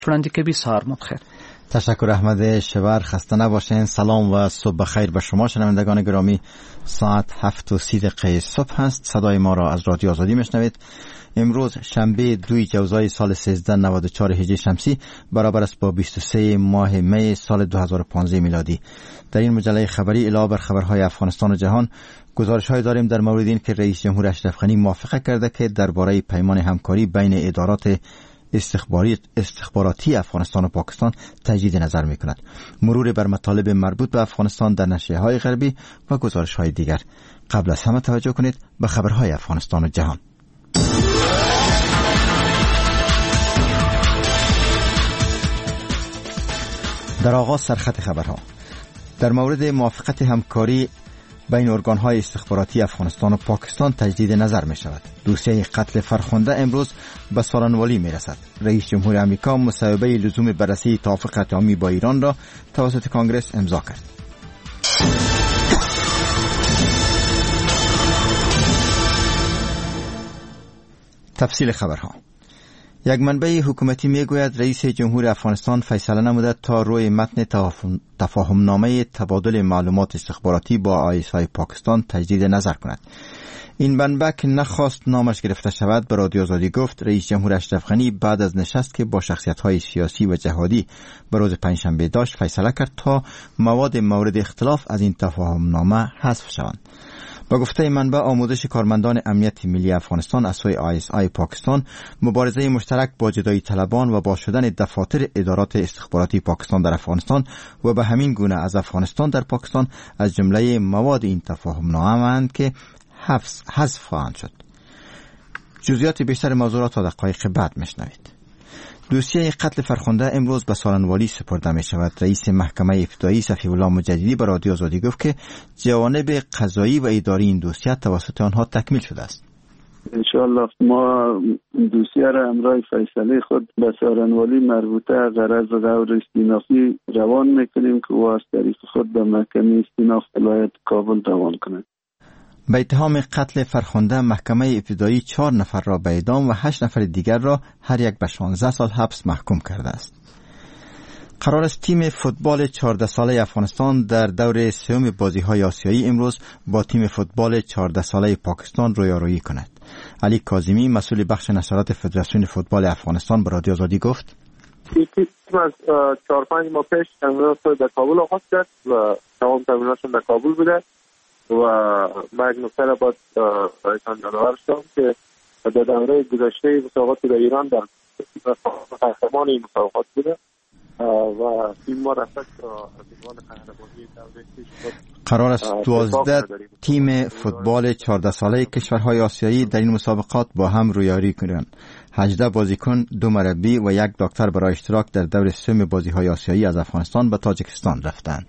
که بسیار متخیر. تشکر احمد شبر، خسته نباشین. سلام و صبح بخیر به شما شنوندگان گرامی. ساعت 7:30 صبح هست. صدای ما را از رادیو آزادی میشنوید. امروز شنبه 2 جوزای سال 1394 هجری شمسی برابر است با 23 ماه می سال 2015 میلادی. در این مجله خبری علاوه بر خبرهای افغانستان و جهان گزارش‌های داریم در مورد این که رئیس جمهور اشرف غنی موافقه کرده که درباره پیمان همکاری بین ادارات استخباراتی افغانستان و پاکستان تجدید نظر می‌کند. مرور بر مطالب مربوط به افغانستان در نشریه‌های غربی و گزارش‌های دیگر. قبل از همه توجه کنید به خبرهای افغانستان و جهان. در آغاز سرخط خبرها. در مورد موافقت همکاری بین ارگان‌های استخباراتی افغانستان و پاکستان تجدید نظر می شود. دوسیه قتل فرخنده امروز به سالنوالی می رسد. رئیس جمهور آمریکا مصوبه لزوم بررسی توافق اتمی با ایران را توسط کنگره امضا کرد. تفصیل خبرها. یک منبع حکومتی میگوید رئیس جمهور افغانستان فیصله نموده تا روی متن تفاهمنامه تبادل معلومات استخباراتی با ISI پاکستان تجدید نظر کند. این منبع که نخواست نامش گرفته شود به رادیو آزادی گفت رئیس جمهور اشرف غنی بعد از نشست که با شخصیت‌های سیاسی و جهادی به روز پنجشنبه داشت فیصله کرد تا مواد مورد اختلاف از این تفاهمنامه حذف شوند. با گفته منبع آموزش کارمندان امنیت ملی افغانستان از سوی ISI پاکستان، مبارزه مشترک با جدایی طلبان و باز شدن دفاتر ادارات استخباراتی پاکستان در افغانستان و به همین گونه از افغانستان در پاکستان از جمله مواد این تفاهمنامه‌اند که حذف خواهند شد. جزئیات بیشتر موضوع را تا دقایق بعد میشنوید. دوسیه قتل فرخنده امروز به سالنوالی سپرده می شود. رئیس محکمه ابتدایی صفی الله مجددی به رادیو آزادی گفت که جوانب قضایی و اداری این دوسیه توسط آنها تکمیل شده است. انشاءالله ما دوسیه را امرای فیصله خود به سالنوالی مربوطه غرض دور استینافی روان میکنیم که او از طریق خود به محکمه استیناف ولایت کابل روان کند. به اتهام قتل فرخنده محکمه ابتدایی 4 نفر را به اعدام و 8 نفر دیگر را هر یک به 16 سال حبس محکوم کرده است. قرار است تیم فوتبال 14 ساله افغانستان در دور سوم بازی‌های آسیایی امروز با تیم فوتبال 14 ساله پاکستان رویارویی کند. علی کاظمی مسئول بخش نشرات فدراسیون فوتبال افغانستان به رادیو آزادی گفت: تیم از 4-5 ماه پیش تمرینات در کابل آغاز کرد و تمام تمریناتشون در کابل بوده و ما یک نکته را باید برایتان یادآور شدم که در دوره گذشته مسابقات در ایران در قهرمان این مسابقات بوده و تیم ما رفت از عنوان قهرمانی دوره پیش قرار است 12 تیم فوتبال 14 ساله کشورهای آسیایی در این مسابقات با هم رویارویی کنند. 18 بازیکن، 2 مربی و 1 دکتر برای اشتراک در دور سوم بازی‌های آسیایی از افغانستان به تاجیکستان رفتند.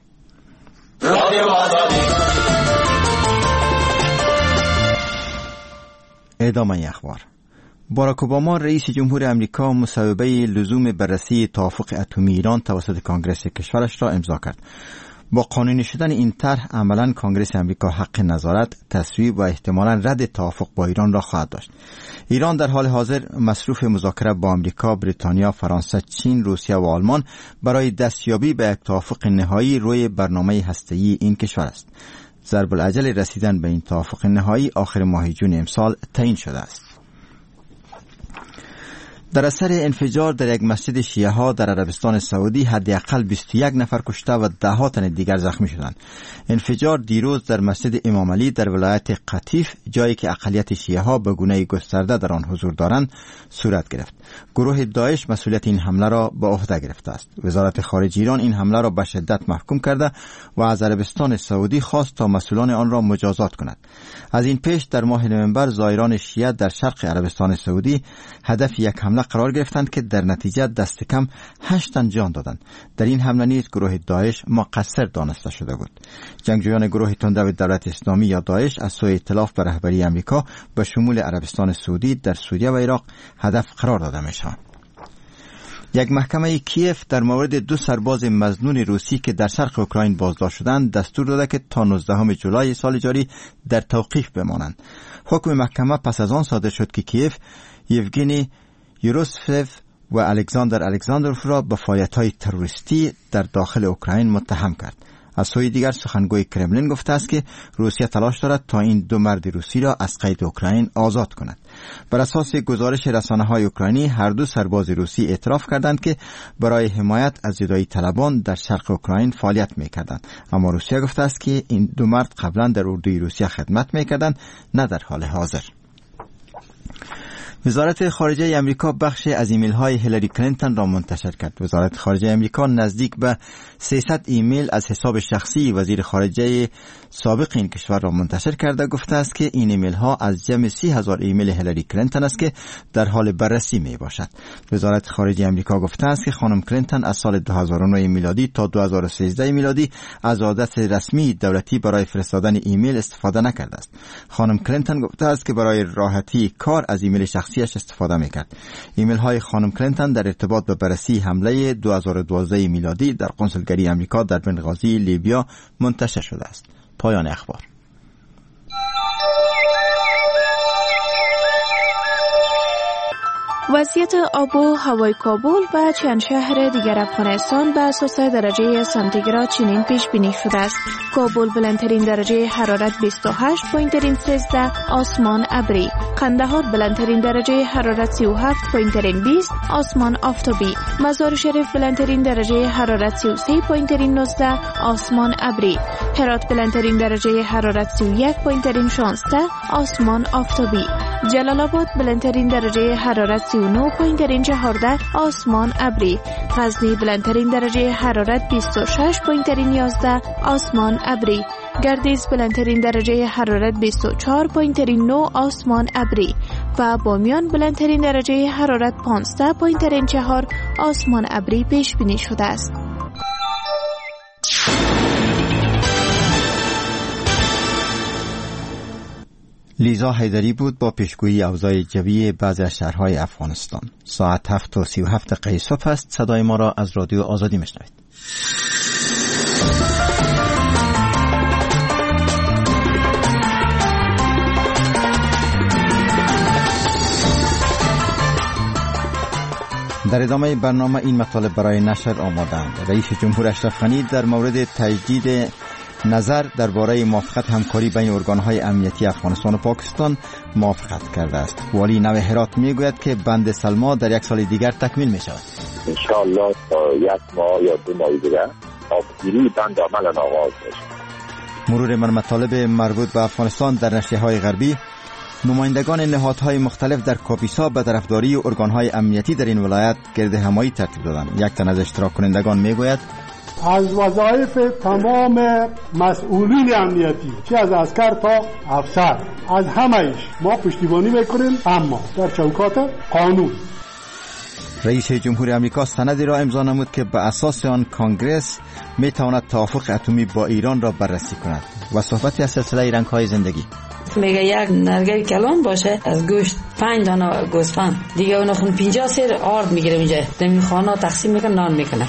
ادامه اخبار. باراک اوباما رئیس جمهور امریکا مصوبه لزوم بررسی توافق اتمی ایران توسط کنگره کشورش را امضا کرد. با قانونی شدن این طرح عملاً کنگره امریکا حق نظارت، تصویب و احتمالاً رد توافق با ایران را خواهد داشت. ایران در حال حاضر مصروف مذاکره با امریکا، بریتانیا، فرانسه، چین، روسیه و آلمان برای دستیابی به یک توافق نهایی روی برنامه هسته‌ای این کشور است. ضرب العجل رسیدن به این توافق نهایی آخر ماه جون امسال تعیین شده است. در اثر انفجار در یک مسجد شیعه ها در عربستان سعودی حداقل 21 نفر کشته و 10 تن دیگر زخمی شدند. انفجار دیروز در مسجد امام علی در ولایت قطیف، جایی که اقلیت شیعه ها به گونه گسترده در آن حضور دارند، صورت گرفت. گروه داعش مسئولیت این حمله را به عهده گرفته است. وزارت خارجه ایران این حمله را به شدت محکوم کرده و از عربستان سعودی خواست تا مسئولان آن را مجازات کند. از این پیش در ماه نوامبر زائران شیعه در شرق عربستان سعودی هدف یک حمله قرار گرفتند که در نتیجه دست کم 8 تن جان دادند. در این حمله نیز گروه داعش مقصر دانسته شده بود. جنگجویان گروه تندرو دولت اسلامی یا داعش از سوی ائتلاف به رهبری آمریکا به شمول عربستان سعودی در سوریه و عراق هدف قرار داده میشوند. یک محکمه کیف در مورد 2 سرباز مظنون روسی که در شرق اوکراین بازداشت شدند دستور داده که تا 19 جولای سال جاری در توقیف بمانند. حکم محکمه پس از آن صادر شد که کیف یوگنی یوروسفف و الکساندروف را به فعالیت‌های تروریستی در داخل اوکراین متهم کرد. از سوی دیگر سخنگوی کرملین گفته است که روسیه تلاش دارد تا این دو مرد روسی را از قید اوکراین آزاد کند. بر اساس گزارش رسانه‌های اوکراینی هر دو سرباز روسی اعتراف کردند که برای حمایت از زدایی طلبان در شرق اوکراین فعالیت می‌کردند، اما روسیه گفته است که این دو مرد قبلا در اردوی روسیه خدمت می‌کردند، نه در حال حاضر. وزارت خارجه امریکا بخش از ایمیل‌های هیلاری کلینتون را منتشر کرد. وزارت خارجه امریکا نزدیک به 300 ایمیل از حساب شخصی وزیر خارجه سابق این کشور را منتشر کرده گفته است که این ایمیل‌ها از جمع 30,000 ایمیل هیلاری کلینتون است که در حال بررسی میباشد. وزارت خارجه امریکا گفته است که خانم کلینتون از سال 2009 میلادی تا 2013 میلادی از عادت رسمی دولتی برای فرستادن ایمیل استفاده نکرده است. خانم کلینتون گفته است که برای راحتی کار از ایمیل شخصیش استفاده میکرد. ایمیل های خانم کلینتون در ارتباط به بررسی حمله 2012 میلادی در قنسولگری امریکا در بنغازی لیبیا منتشر شده است. پایان اخبار. وضعیت آب و هوای کابل و چند شهر دیگر افغانستان به اساس درجه سانتیگراد چنین پیش بینی شده است: کابل بلندترین درجه حرارت 28، پایین‌ترین 13، آسمان ابری. قندهار بلندترین درجه حرارت 37، پایین‌ترین 20، آسمان آفتابی. مزار شریف بلندترین درجه حرارت 33، پایین‌ترین 19، آسمان ابری. هرات بلندترین درجه حرارت 31، پایین‌ترین 16، آسمان آفتابی. جلال آباد بلندترین درجه حرارت 39، پایین‌ترین 14، آسمان ابری. غزنی بلندترین درجه حرارت 26، پایین‌ترین 11، آسمان ابری. گردیز بلندترین درجه حرارت 24، پایین‌ترین 9، آسمان ابری. و بامیان بلندترین درجه حرارت 15، پایین‌ترین 4، آسمان ابری پیش بینی شده است. لیزا حیدری بود با پیشگویی اوضاع جوی بعضی از شهرهای افغانستان. ساعت 7:37 صبح است. صدای ما را از رادیو آزادی میشنوید. در ادامه برنامه این مطالب برای نشر آماده‌اند. رئیس جمهور اشرف غنی در مورد تجدید نظر درباره موافقت همکاری بین ارگان‌های امنیتی افغانستان و پاکستان موافقت کرده است. والی نو هرات میگوید که بند سلما در یک سال دیگر تکمیل می شود. ان شاء الله تا یک ماه یا 2 ماه دیگر آبگیری بند عمل آغاز میشه. مرور من مطالب مربوط به افغانستان در نشریه‌های غربی. نمایندگان نهادهای مختلف در کاپیسا به طرفداری ارگان‌های امنیتی در این ولایت گرد همایی ترتیب دادند. یک تن از اشتراک کنندگان میگوید از وظایف تمام مسئولین امنیتی، چه از عسکر تا افسر، از همه‌اش ما پشتیبانی میکنیم، اما در چوکات قانون. رئیس جمهور آمریکا سندی را امضا نمود که به اساس آن کانگرس میتواند توافق اتمی با ایران را بررسی کند. و صحبتی از سلسله رنگ‌های زندگی. میگه یک نرگل کلان باشه از گوشت 5 دانه گوسفند دیگه اون خون 50 سیر آرد میگیره اینجا دمی خانه تقسیم میکنه نان میکنه.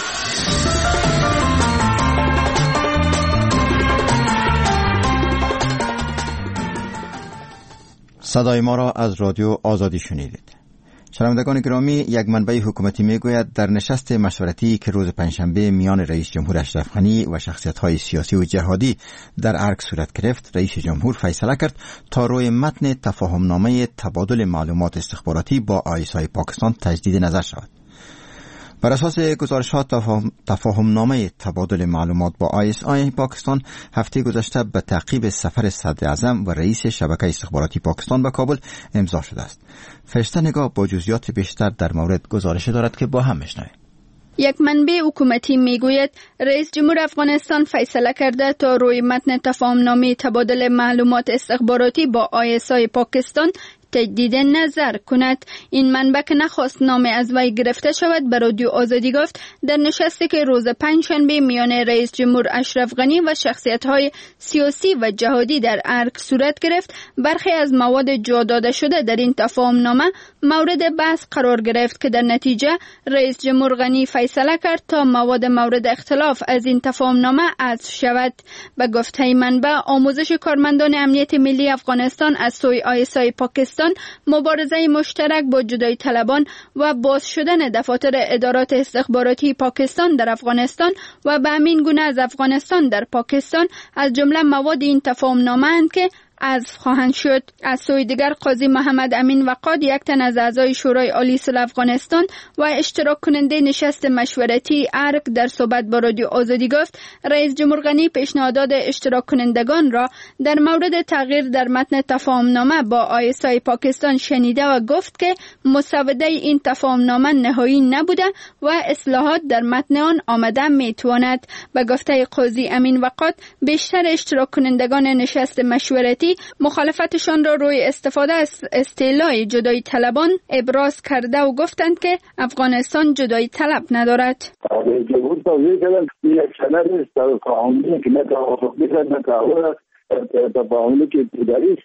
صدای ما را از رادیو آزادی شنیدید. شنوندگان گرامی، یک منبع حکومتی میگوید در نشست مشورتی که روز پنجشنبه میان رئیس جمهور اشرف غنی و شخصیت‌های سیاسی و جهادی در ارگ صورت گرفت، رئیس جمهور فیصله کرد تا روی متن تفاهمنامه تبادل معلومات استخباراتی با آیس‌های پاکستان تجدید نظر شود. بر اساس گزارش‌ها تفاهمنامه تبادل معلومات با ISI پاکستان هفته گذشته به تعقیب سفر صدر اعظم و رئیس شبکه استخباراتی پاکستان به کابل امضا شده است. فرشته نگاه با جزئیات بیشتر در مورد گزارش دارد که با هم میشنویم. یک منبع حکومتی میگوید رئیس جمهور افغانستان فیصله کرده تا روی متن تفاهمنامه تبادل معلومات استخباراتی با ISI پاکستان تجدید نظر کند. این منبع که نخواست نام از وی گرفته شود به رادیو آزادی گفت در نشستی که روز پنجشنبه میان رئیس جمهور اشرف غنی و شخصیت‌های سیاسی و جهادی در ارگ صورت گرفت، برخی از مواد جا داده شده در این تفاهمنامه مورد بحث قرار گرفت که در نتیجه رئیس جمهور غنی فیصله کرد تا مواد مورد اختلاف از این تفاهمنامه حذف شود. به گفته منبع آموزش کارمندان امنیت ملی افغانستان از سوی ISI پاکستان پاکستان مبارزه مشترک با جدایی طلبان و باز شدن دفاتر ادارات استخباراتی پاکستان در افغانستان و به همین گونه از افغانستان در پاکستان از جمله مواد این تفاهم‌نامه اند که حذف خواهند شد. از سوی دیگر قاضی محمد امین وقاد، یک تن از اعضای شورای عالی صلح افغانستان و اشتراک کننده نشست مشورتی ارگ، در صحبت با رادیو آزادی گفت رئیس جمهور غنی پیشنهادات اشتراک کنندگان را در مورد تغییر در متن تفاهم‌نامه با آیسای پاکستان شنیده و گفت که مسوده این تفاهم‌نامه نهایی نبوده و اصلاحات در متن آن آمده میتواند. به گفته قاضی امین وقاد، بیشتر اشتراک کنندگان نشست مشورتی مخالفتشان را روی استفاده از اصطلاح جدایی طلبان ابراز کرده و گفتند که افغانستان جدایی طلب ندارد. جمهور توضیح کردن یک سند است تفاهمی که نه توافق می‌کرد نه تعهد تفاهمی که اداری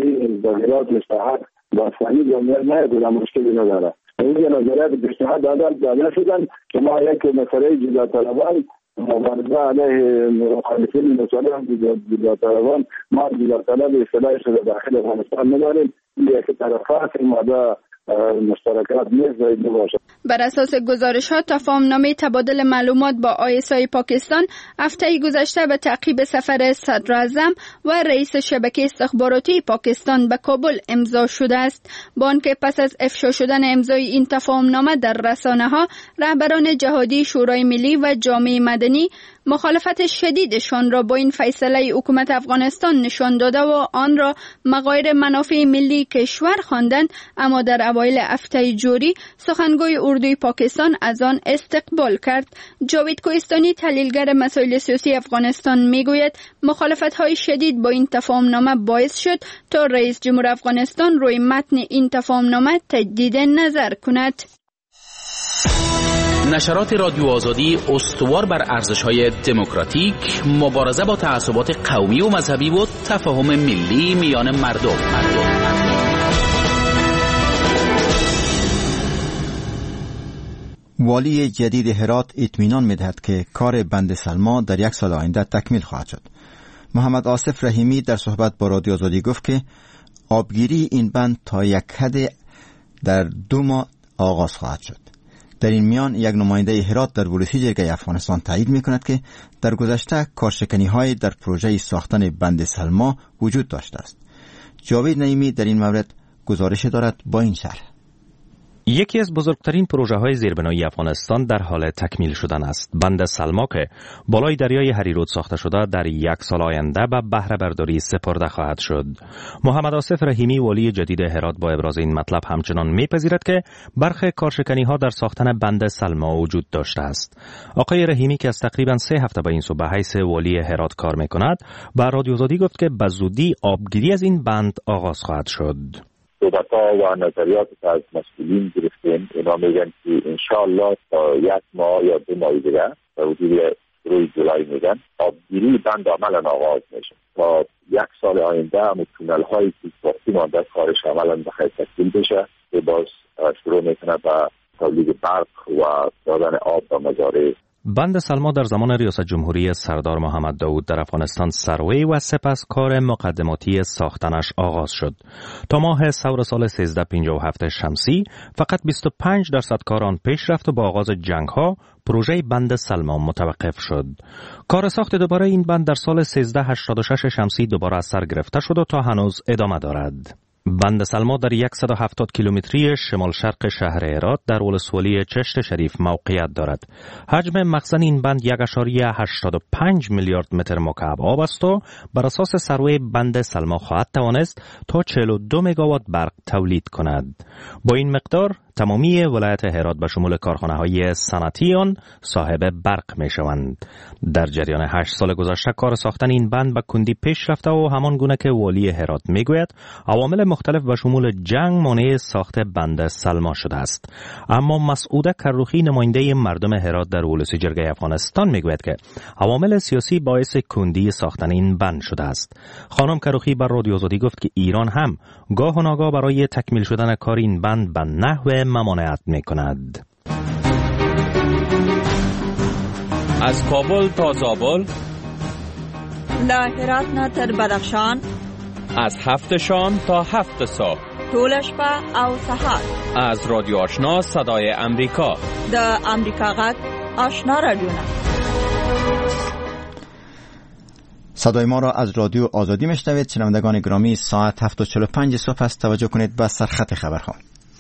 ظاهرات مستحق باسانی جمعیت نه بوده مشکلی نداره. این نظریات پیشنهاد داده شدن که ما یک مسئله جدایی طلبان مبارزه علیه مخالفین مسئله جدایی طلبان ما جدایی طلب اصطلاحی شده داخل افغانستان نداریم. یک طرفات ماده مشترکات نیز نباشد. بر اساس گزارش ها تفاهمنامه تبادل معلومات با آیسای پاکستان هفته گذشته به تعقیب سفر صدر اعظم و رئیس شبکه استخباراتی پاکستان به کابل امضا شده است. با آنکه پس از افشا شدن امضای این تفاهمنامه در رسانه ها، رهبران جهادی، شورای ملی و جامعه مدنی مخالفت شدیدشان را با این فیصله حکومت افغانستان نشان داده و آن را مغایر منافع ملی کشور خواندند، اما در اوایل هفته جاری سخنگوی اردوی پاکستان از آن استقبال کرد. جاوید کوهستانی، تحلیلگر مسائل سیاسی افغانستان، میگوید مخالفت‌های شدید با این تفاهمنامه باعث شد تا رئیس جمهور افغانستان روی متن این تفاهمنامه تجدید نظر کند. نشرات رادیو آزادی استوار بر ارزش‌های دموکراتیک، مبارزه با تعصبات قومی و مذهبی و تفاهم ملی میان مردم. والی جدید هرات اطمینان می‌دهد که کار بند سلما در یک سال آینده تکمیل خواهد شد. محمد آصف رحیمی در صحبت با رادیو آزادی گفت که آبگیری این بند تا یک حد در 2 ماه آغاز خواهد شد. در این میان یک نماینده هرات در ولسی جرگه افغانستان تایید می‌کند که در گذشته کارشکنی‌های در پروژه ساختن بند سلما وجود داشته است. جاوید نعیمی در این مورد گزارش دارد با این شرح. یکی از بزرگترین پروژه‌های زیربنایی افغانستان در حال تکمیل شدن است. بند سلما که بالای دریای هریرود ساخته شده در 1 سال آینده به بهره برداری سپرده خواهد شد. محمد آصف رحیمی والی جدید هرات با ابراز این مطلب همچنان می‌پذیرد که برخی کارشکنی‌ها در ساختن بند سلما وجود داشته است. آقای رحیمی که از تقریباً 3 هفته به این سو به حیث والی هرات کار می‌کند، با رادیو آزادی گفت که به زودی آبگیری از این بند آغاز خواهد شد. صحبت‌ها و نظریات که از مسئولین گرفتیم، اینا میگن که انشاءالله تا 1 ماه یا 2 ماه دیگه در حدود روی جولای میگن آبگیری بند عملا آغاز میشه. تا 1 سال آینده هم تونل هایی که باقی مانده کارش عملا بخیر تکمیل بشه که باز شروع میکنه به تولید برق و دادن آب به مزارع. بند سلما در زمان ریاست جمهوری سردار محمد داود در افغانستان سروی و سپس کار مقدماتی ساختنش آغاز شد. تا ماه ثور سال 1357 شمسی فقط 25% کار آن پیش رفت و با آغاز جنگ‌ها پروژه بند سلما متوقف شد. کار ساخت دوباره این بند در سال 1386 شمسی دوباره از سر گرفته شد و تا هنوز ادامه دارد. بند سلما در 170 کیلومتری شمال شرق شهر هرات در ولسوالی چشت شریف موقعیت دارد. حجم مخزن این بند 1.85 میلیارد متر مکعب آب است و بر اساس سروی بند سلما خواهد توانست تا 42 مگاوات برق تولید کند. با این مقدار تمامی ولایت هرات به شمول کارخانه‌های صنعتی آن صاحب برق می‌شوند. در جریان 8 سال گذشته کار ساختن این بند به کندی پیش رفته و همان گونه که والی هرات میگوید عوامل مختلف به شمول جنگ مانع ساخت بند سلما شده است. اما مسعوده کروخی نماینده مردم هرات در ولسی جرگه افغانستان میگوید که عوامل سیاسی باعث کندی ساختن این بند شده است. خانم کروخی بر رادیو آزادی گفت که ایران هم گاه و ناگاه برای تکمیل شدن کار این بند به نحو ممانعت میکند. از کابل تا زابل، لا هرات نه تر بدخشان، از 7 شام تا 7 صبح، طول شپه او سهار. از رادیو آشنا صدای امریکا، د امریکا غږ آشنا رادیونا. صدای ما را از رادیو آزادی میشنوید. شنوندگان گرامی، ساعت 7:45 صبح است. توجه کنید به سرخط خبرها.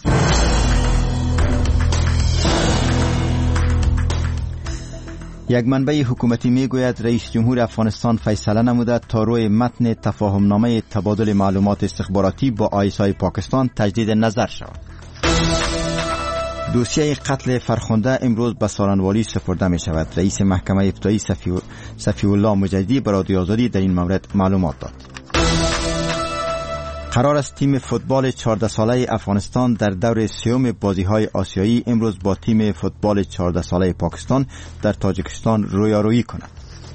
یک منبع حکومتی میگوید رئیس جمهور افغانستان فیصله نموده تا روی متن تفاهم نامه تبادل معلومات استخباراتی با آیسای پاکستان تجدید نظر شود. دوسیه قتل فرخنده امروز به سارنوالی سپرده می شود. رئیس محکمه ابتدایی صفی الله مجددی به رادیو آزادی در این مورد معلومات داد. قرار است تیم فوتبال 14 ساله افغانستان در دور سوم بازی‌های آسیایی امروز با تیم فوتبال 14 ساله پاکستان در تاجیکستان رویارویی کند.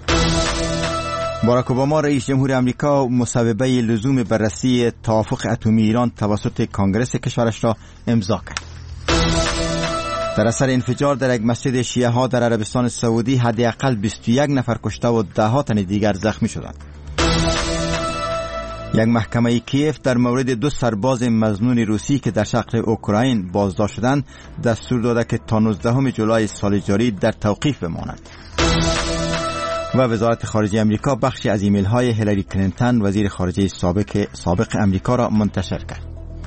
باراک اوباما رئیس جمهور امریکا مصوبه لزوم بررسی توافق اتمی ایران توسط کانگرس کشورش را امضا کرد. در اثر انفجار در یک مسجد شیعه ها در عربستان سعودی حداقل 21 نفر کشته و 10 تن دیگر زخمی شدند. یک محکمه کیف در مورد 2 سرباز مظنون روسی که در شرق اوکراین بازداشت شدند دستور داده که تا 19 جولای سال جاری در توقیف بمانند. و وزارت خارجه امریکا بخشی از ایمیل های هیلاری کلینتون وزیر خارجه سابق امریکا را منتشر کرد.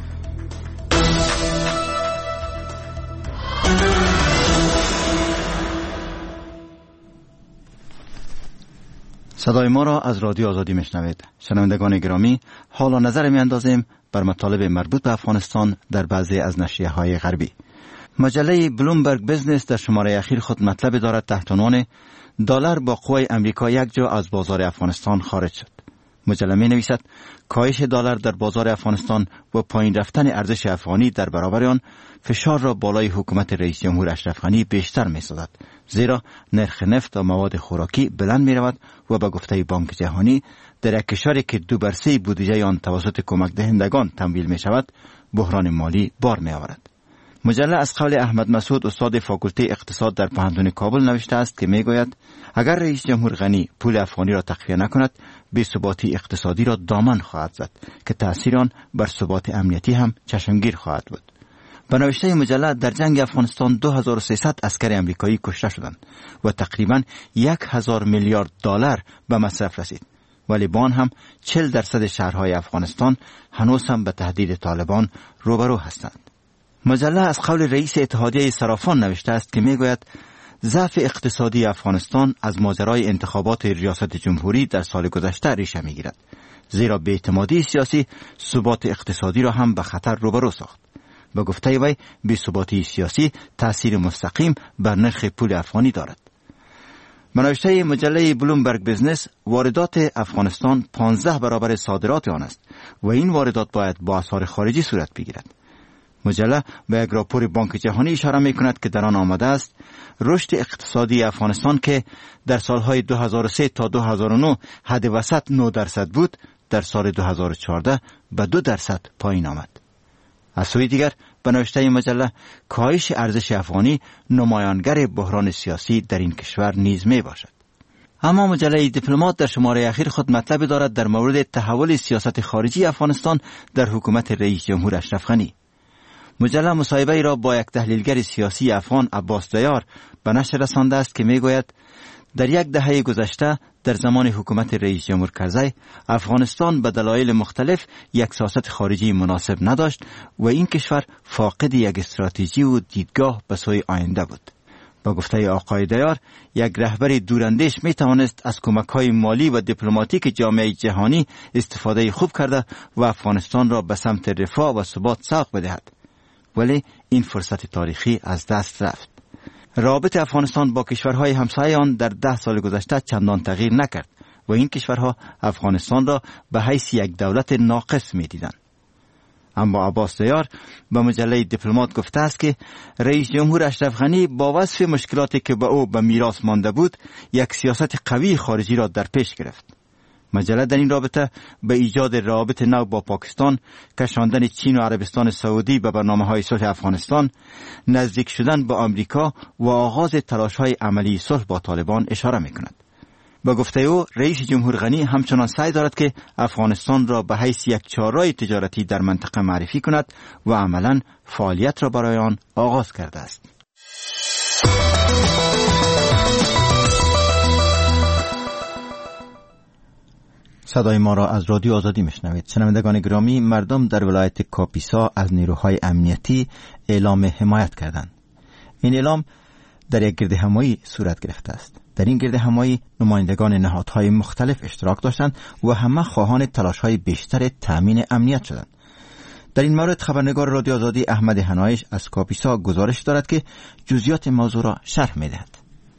صدای ما را از رادیو آزادی میشنوید. شنوندگان گرامی، حالا نظر میاندازیم بر مطالب مربوط به افغانستان در بعضی از نشریه‌های غربی. مجله بلومبرگ بیزنس در شماره اخیر خود مطلب دارد تحت عنوان دلار با قوای امریکا یک جا از بازار افغانستان خارج شد. مجله می نویسد کاهش دلار در بازار افغانستان و پایین رفتن ارزش افغانی در برابر آن فشار را بالای حکومت رئیس جمهور اشرف غنی بیشتر می سازد، زیرا نرخ نفت و مواد خوراکی بلند می رود و به گفته بانک جهانی در یک کشوری که 2/3 بودجه آن توسط کمک دهندگان تمویل می شود بحران مالی بار می آورد. مجله از قول احمد مسعود استاد فاکولته اقتصاد در پوهنتون کابل نوشته است که می گوید اگر رئیس جمهور غنی پول افغانی را تخفیه نکند بی‌ثباتی اقتصادی را دامن خواهد زد که تأثیر آن بر ثبات امنیتی هم چشمگیر خواهد بود. به نوشته مجله در جنگ افغانستان 2300 عسکر امریکایی کشته شدند و تقریباً 1000 میلیارد دلار به مصرف رسید، ولی با آن هم 40% شهرهای افغانستان هنوز هم به تهدید طالبان روبرو هستند. مجله از قول رئیس اتحادیه صرافان نوشته است که میگوید ضعف اقتصادی افغانستان از ماجرای انتخابات ریاست جمهوری در سال گذشته ریشه میگیرد، زیرا بی‌اعتمادی سیاسی ثبات اقتصادی را هم به خطر روبرو ساخت. به گفته وی بی‌ثباتی سیاسی تأثیر مستقیم بر نرخ پول افغانی دارد. به نوشته مجله بلومبرگ بیزنس واردات افغانستان 15 برابر صادرات آن است و این واردات باید با اسعار خارجی صورت بگیرد. مجله به یک راپور بانک جهانی اشاره می کند که در آن آمده است رشد اقتصادی افغانستان که در سالهای 2003 تا 2009 حد وسط 9% بود در سال 2014 به 2% پایین آمد. از سوی دیگر به نوشته مجله کاهش ارزش افغانی نمایانگر بحران سیاسی در این کشور نیز می باشد. اما مجله دیپلمات در شماره اخیر خود مطلب دارد در مورد تحول سیاست خارجی افغانستان در حکومت رئیس جمهور اشرف غنی. مجله مصاحبه‌ای را با یک تحلیلگر سیاسی افغان عباس دیار به نشر رسانده است که میگوید در یک دهه گذشته در زمان حکومت رئیس جمهور کرزی افغانستان به دلایل مختلف یک سیاست خارجی مناسب نداشت و این کشور فاقد یک استراتژی و دیدگاه به سوی آینده بود. با گفته آقای دیار یک رهبر دوراندیش می توانست از کمک‌های مالی و دیپلماتیک جامعه جهانی استفاده خوب کرده و افغانستان را به سمت رفاه و ثبات سوق بدهد، ولی این فرصت تاریخی از دست رفت. رابط افغانستان با کشورهای همسایه آن در 10 سال گذشته چندان تغییر نکرد و این کشورها افغانستان را به حیث یک دولت ناقص می دیدند. اما عباس دیار به مجله دیپلمات گفته است که رئیس جمهور اشرف غنی با وصف مشکلاتی که به او به میراث مانده بود یک سیاست قوی خارجی را در پیش گرفت. مجله در این رابطه به ایجاد روابط نو با پاکستان، کشاندن چین و عربستان سعودی به برنامه‌های صلح افغانستان، نزدیک شدن با آمریکا و آغاز تلاش‌های عملی صلح با طالبان اشاره می‌کند. با گفته او رئیس جمهور غنی همچنان سعی دارد که افغانستان را به حیث یک چهارراه تجارتی در منطقه معرفی کند و عملاً فعالیت را برای آن آغاز کرده است. صدای ما را از رادیو آزادی میشنوید. شنوندگان گرامی، مردم در ولایت کاپیسا از نیروهای امنیتی اعلام حمایت کردند. این اعلام در یک گردهمایی صورت گرفته است. در این گردهمایی نمایندگان نهادهای مختلف اشتراک داشتند و همه خواهان تلاش‌های بیشتر تامین امنیت شدند. در این مورد خبرنگار رادیو آزادی احمد حنایش از کاپیسا گزارش دارد که جزئیات موضوع را شرح می‌دهد.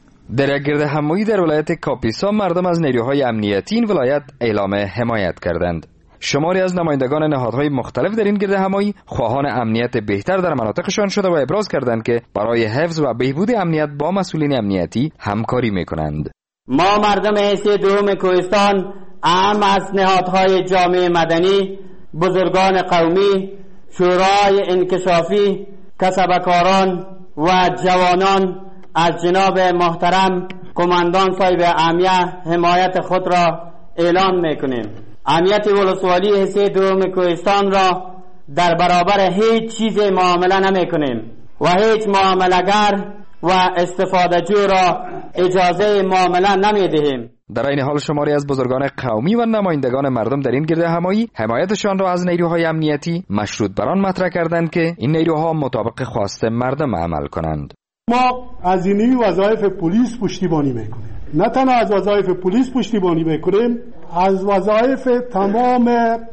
در یک گردهمایی در ولایت کاپیسا مردم از نیروهای امنیتی این ولایت اعلام حمایت کردند. شماری از نمایندگان نهادهای مختلف در این گردهمایی خواهان امنیت بهتر در مناطقشان شده و ابراز کردند که برای حفظ و بهبود امنیت با مسئولین امنیتی همکاری می‌کنند. ما مردم حیث دوم کوهستان اهم از نهادهای جامعه مدنی، بزرگان قومی، شورای انکشافی، کسبکاران و جوانان از جناب محترم قماندان صاحب امنیت حمایت خود را اعلان میکنیم. امنیت ولسوالی حیث دوم کوهستان را در برابر هیچ چیز معامله نمی کنیم و هیچ معامله‌گر و استفاده‌جو را اجازه معامله نمی دهیم. در این حال شماری از بزرگان قومی و نمایندگان مردم در این گردهمایی حمایتشان را از نیروهای امنیتی مشروط بر آن مطرح کردند که این نیروها مطابق خواست مردم عمل کنند. ما از این وظایف پلیس پشتیبانی میکنیم. نه تنها از وظایف پلیس پشتیبانی میکنیم، از وظایف تمام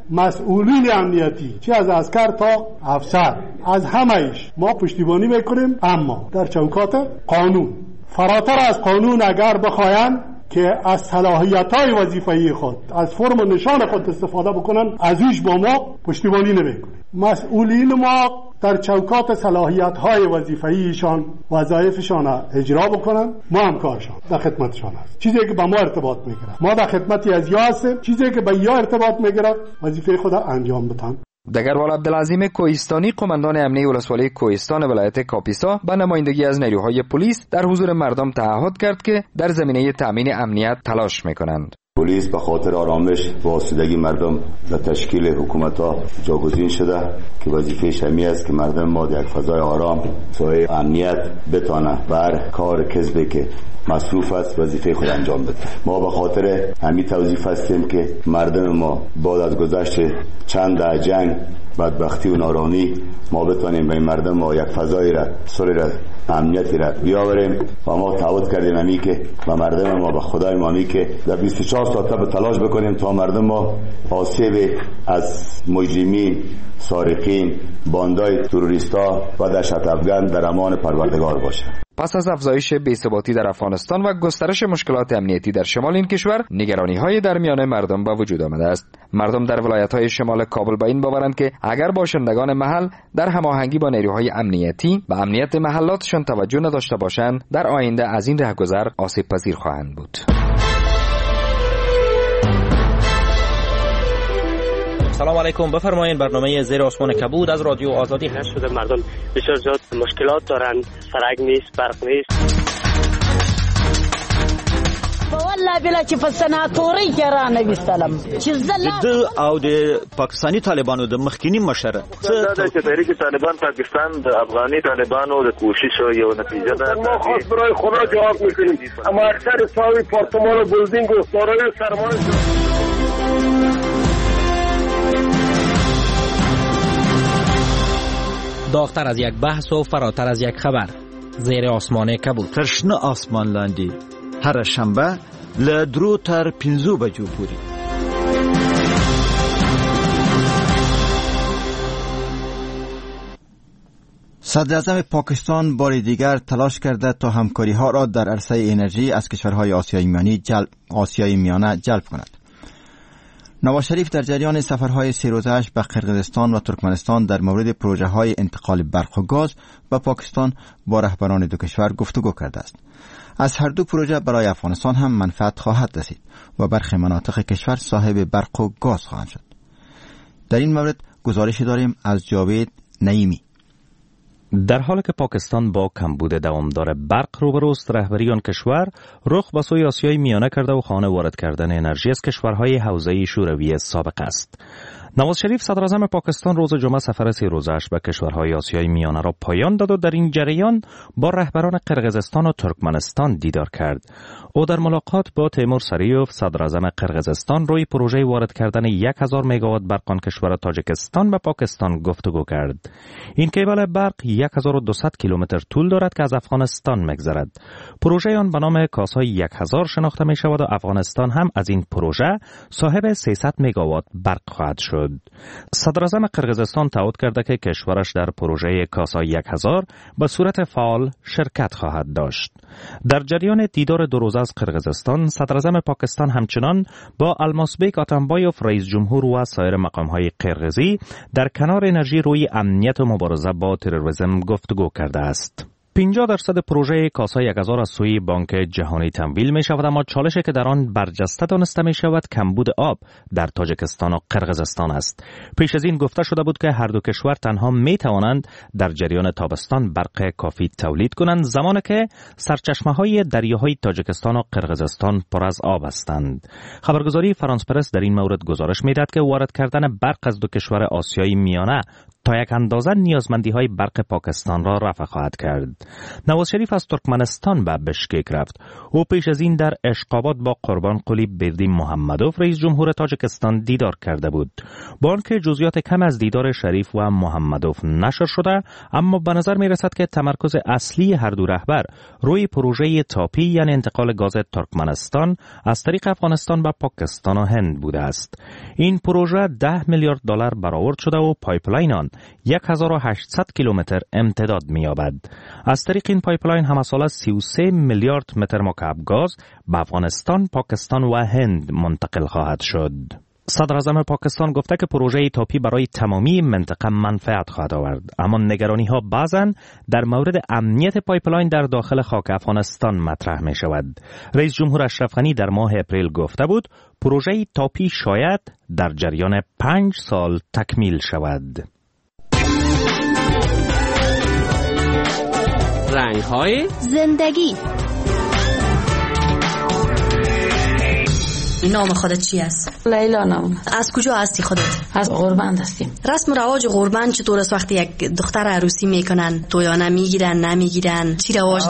مسئولین امنیتی، چه از عسکر تا افسر، از همه‌اش ما پشتیبانی میکنیم، اما در چوکات قانون. فراتر از قانون اگر بخواین که از صلاحیت‌های وظیفه‌ای خود، از فرم و نشان خود استفاده بکنن، از ایش با ما پشتیبانی نمیکنیم. مسئولین ما در چوکات صلاحیت‌های وظیفه‌ایشان وظایفشان را اجرا بکنن، ما هم کارشان در خدمتشان است. چیزی که به ما ارتباط میگیره، ما در خدمتی از یا هستیم، چیزی که به یا ارتباط میگیره وظیفه خود انجام بدن. دگربال عبدالعظیم کوهستانی قماندان امنیه ولسوالی کوهستان ولایت کاپیسا با نمایندگی از نیروهای پلیس در حضور مردم تعهد کرد که در زمینه تامین امنیت تلاش میکنند. پلیس به خاطر آرامش و آسودگی مردم در تشکیل حکومت‌ها جاگزین شده که وظیفه‌اش همین است که مردم ما در یک فضای آرام، سایه امنیت بتانه بر کار کسبی که مصروف است وظیفه خود انجام بده. ما به خاطر همین توظیف هستیم که مردم ما بعد از گذشت چند جنگ، بدبختی و نارانی ما بتانیم به مردم ما یک فضایی را، سری را، امنیتی را بیاوریم و ما تعهد کردیم همین که به مردم ما به خدای ما که در 24 ساعت به تلاش بکنیم تا مردم ما آسیب از مجرمین، سارقین، باندای تروریستا و دهشت افکن در امان پروردگار باشه. پس از افزایش بی‌ثباتی در افغانستان و گسترش مشکلات امنیتی در شمال این کشور، نگرانی‌های در میان مردم به وجود آمده است. مردم در ولایت‌های شمال کابل با این باورند که اگر باشندگان محل در هماهنگی با نیروهای امنیتی به امنیت محلاتشان توجه نداشته باشند، در آینده از این رهگذر آسیب پذیر خواهند بود. سلام علیکم، بفرمایید. برنامه زیر آسمان کبود از رادیو آزادی هست. شده مردم بسیار زیاد مشکلات دارند، سرک نیست، برق نیست. والله بلا چې په سناتوري کې را نویستلم چې د او د پاکستاني طالبانو د مخکینی مشر څه د تحریک طالبان پاکستان د افغاني طالبانو د کوشش یو نتیجه ده. ما خاص برای خدا جواب میکنیم، اما اکثر ساوی پارتمان و بلدینگ و سارای سرمایه داغتر از یک بحث و فراتر از یک خبر. زیر آسمان کبود. ترشنه آسمان لاندی هر شنبه له 2 تر 5 بجو پورې. صدر اعظم پاکستان بار دیگر تلاش کرده تا همکاری ها را در عرصه انرژی از کشورهای آسیای میانه جلب کند. نواز شریف در جریان سفرهای 3 روزه‌اش به قرقیزستان و ترکمنستان در مورد پروژه های انتقال برق و گاز به پاکستان با رهبران دو کشور گفتگو کرده است. از هر دو پروژه برای افغانستان هم منفعت خواهد رسید و برخی مناطق کشور صاحب برق و گاز خواهند شد. در این مورد گزارشی داریم از جاوید نعیمی. در حالی که پاکستان با کمبود دوامدار برق روبروست، رهبری آن کشور رخ به سوی آسیای میانه کرده و خواهان وارد کردن انرژی از کشورهای حوزه شوروی سابق است. نواز شریف صدر اعظم پاکستان روز جمعه سفر 3 روزه‌اش به کشورهای آسیای میانه را پایان داد و در این جریان با رهبران قرقیزستان و ترکمنستان دیدار کرد. او در ملاقات با تیمور سریوف صدر اعظم قرقیزستان روی پروژه وارد کردن 1000 مگاوات برق آن کشور تاجیکستان به پاکستان گفتگو کرد. این کیبل برق 1200 کیلومتر طول دارد که از افغانستان می‌گذرد. پروژه آن به نام کاسای 1000 شناخته می‌شود و افغانستان هم از این پروژه صاحب 300 مگاوات برق خواهد شد. صدر اعظم قرقیزستان تعهد کرده که کشورش در پروژه کاسای 1000 به صورت فعال شرکت خواهد داشت. در جریان دیدار 2 روزه از قرقیزستان، صدر اعظم پاکستان همچنان با الماسبیک آتمبایوف رئیس جمهور و سایر مقام‌های قرقیزی در کنار انرژی روی امنیت و مبارزه با تروریسم گفتگو کرده است. 50% پروژه کاسای 1000 از سوی بانک جهانی تمویل می شود، اما چالشی که در آن برجسته دانسته می شود کمبود آب در تاجیکستان و قرقیزستان است. پیش از این گفته شده بود که هر دو کشور تنها می توانند در جریان تابستان برق کافی تولید کنند، زمانی که سرچشمه‌های دریاهای تاجیکستان و قرقیزستان پر از آب هستند. خبرگزاری فرانس پرس در این مورد گزارش می دهد که وارد کردن برق از دو کشور آسیای میانه تا یک اندازه نیازمندی‌های برق پاکستان را رفع خواهد کرد. نواز شریف از ترکمنستان به بشکک رفت. او پیش از این در اشقاباد با قربان قلی بردی محمدوف رئیس جمهور تاجیکستان دیدار کرده بود. با آنکه جزئیات کم از دیدار شریف و محمدوف نشر شده، اما به نظر می رسد که تمرکز اصلی هر دو رهبر روی پروژه تاپی یعنی انتقال گاز ترکمنستان از طریق افغانستان به پاکستان و هند بوده است. این پروژه 10 میلیارد دلار برآورد شده و پایپلاین آن 1800 کیلومتر امتداد می‌یابد. از طریق این پایپلاین همساله 33 میلیارد متر مکعب گاز به افغانستان، پاکستان و هند منتقل خواهد شد. صدر اعظم پاکستان گفته که پروژه تاپی برای تمامی منطقه منفعت خواهد آورد، اما نگرانی‌ها بعضاً در مورد امنیت پایپلاین در داخل خاک افغانستان مطرح می شود. رئیس جمهور اشرف غنی در ماه اپریل گفته بود پروژه تاپی شاید در جریان 5 سال تکمیل شود. رنگ‌های زندگی. نام خودت چی است؟ لیلا نام. از کجا هستی خودت؟ از غربند هستیم. رسم و رواج غربند چطور است وقتی یک دختر عروسی میکنن؟ تویانه میگیرن نمیگیرن؟ چی رواج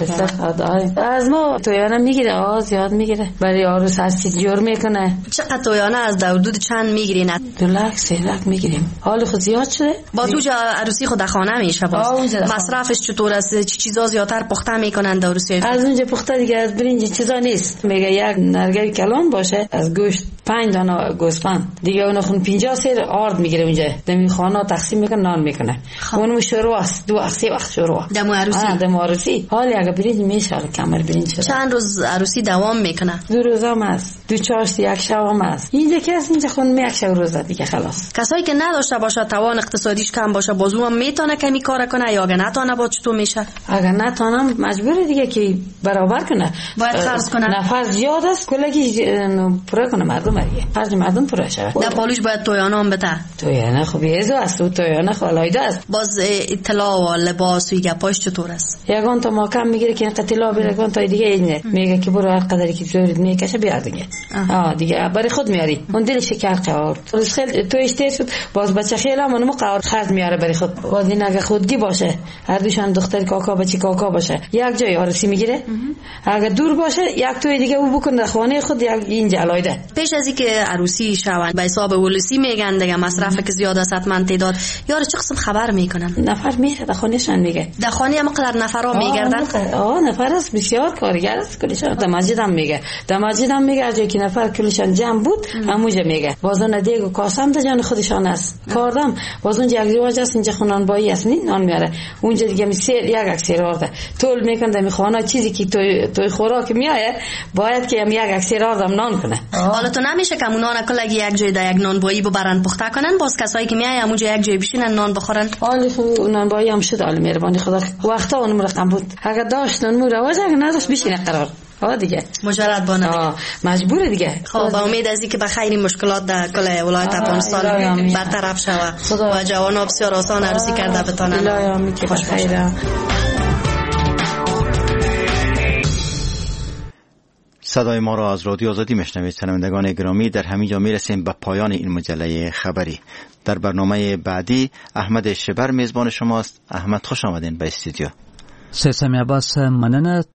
داره؟ از ما تویانه میگیره، زیاد میگیره. برای عروس هستی جور میکنه. چقدر تویانه از دور چند میگیرین؟ 2 لک 3 لک میگیریم. حال خود زیاد شده. با تو عروسی خود خانه میشه باز. مصرفش چطور است؟ چی چیزا زیادتر پخته میکنن در عروسی؟ از اونجا پخته دیگه از برنج چیزا نیست. میگه یک نرگل کلان باشه، از گوشت 5 دانه گوسفند دیگه، اون خون 50 سیر آرد میگیره اونجا. دمی خانه تقسیم میکنه، نان میکنه. اونم شروع است 2 3 وقت شروع. دم عروسی. دم عروسی. حالی اگه برنج میشه کمر برنج شده. چند روز عروسی دوام میکنه؟ 2 روزه است. 2 چاشت یک شب است. اینجا که است اینجا خون یک شب روزه دیگه خلاص. کسایی که نداشته باشه توان اقتصادیش کم باشه بازو هم میتونه کمی کار کنه یا اگه نتونه با چطور میشه؟ اگه نتونه مجبوره دیگه که برابر کنه. باید خرج کنه. نفر زیاد است کلگی پورا کنه مردم دیگه. خرج مردم پورا شه. در پالوش باید تویانه هم بده. تویانه خب یزو است و تویانه خالایده است. باز اطلاع و لباس و گپاش چطور است؟ یگان تا ما کم میگیره که اطلاع بیرگان تا دیگه اینه میگه که برو هر قدری که زورید میکشه بیار دیگه. دیگه برای خود میاری. اون دلش شکر قرار. روز خیلی تویش شد باز بچه خیلی همون قرار خرج میاره برای خود. باز این اگه خودگی باشه هر دوشان دختر کاکا بچی کاکا باشه یک جای عروسی میگیره. اگه دور باشه یک توی دیگه او بکنه خانه خود یک اینجا علایده. پیش از اینکه عروسی شون به حساب ولسی میگن دیگه مصرف که زیاد است حتما تعداد یار چه قسم خبر میکنن؟ نفر میره در خانهشان میگه. در خانه هم قدر نفرا میگردن؟ نفر است بسیار کارگر است کلشان. در مسجد هم میگه. در مسجد هم میگه اگه که نفر کلشان جمع بود همونجا میگه. بازون دیگه کاسم در جان خودشان است. کاردم بازون یک رواج است اینجا خونان بایی است نان میاره. اونجا دیگه میسیر یک اکسیر آورده. طول میکنه می خانه چیزی که توی خوراک میایه باید که یک اکسیر آوردم نان کنه. حالا تو نمیشه که اونان کلگی یک جای در یک نان بایی ببرن پخته کنن باز کسایی که میایه همونجا یک جای بشینن نان بخورن. حالی نان بایی هم شد حال مهربانی خدا وقتا اونم رقم بود. اگه داشت نان رواج اگه نداشت بشینه قرار. دیگه مجرد بانه مجبوره دیگه. خب با امید از اینکه بخیر مشکلات در کل ولایت افغانستان برطرف شود و جوانان بسیار آسان عروسی کرده بتانند. خوش باشید. صدای ما را از رادیو آزادی میشنوید. شنوندگان گرامی، در همین جا میرسیم به پایان این مجله خبری. در برنامه بعدی احمد شبر میزبان شماست. احمد خوش آمدین به استودیو. سیسمی عباس مننه.